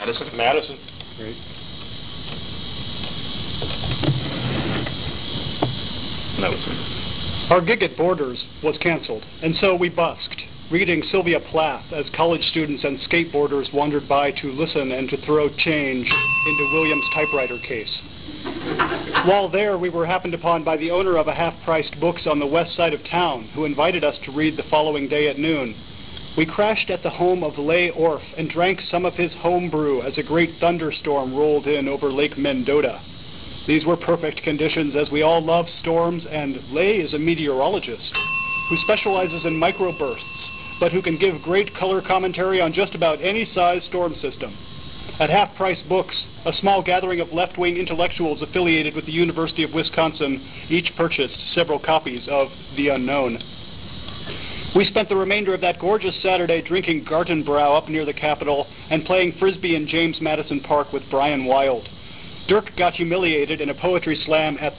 Madison? Madison. Great. No. Our gig at Borders was canceled, and so we busked, reading Sylvia Plath as college students and skateboarders wandered by to listen and to throw change into William's typewriter case. While there, we were happened upon by the owner of a half-priced books on the west side of town, who invited us to read the following day at noon. We crashed at the home of Leigh Orf and drank some of his home brew as a great thunderstorm rolled in over Lake Mendota. These were perfect conditions, as we all love storms, and Leigh is a meteorologist who specializes in microbursts, but who can give great color commentary on just about any size storm system. At half-price books, a small gathering of left-wing intellectuals affiliated with the University of Wisconsin each purchased several copies of The Unknown. We spent the remainder of that gorgeous Saturday drinking Gartenbrau up near the Capitol and playing Frisbee in James Madison Park with Brian Wilde. Dirk got humiliated in a poetry slam at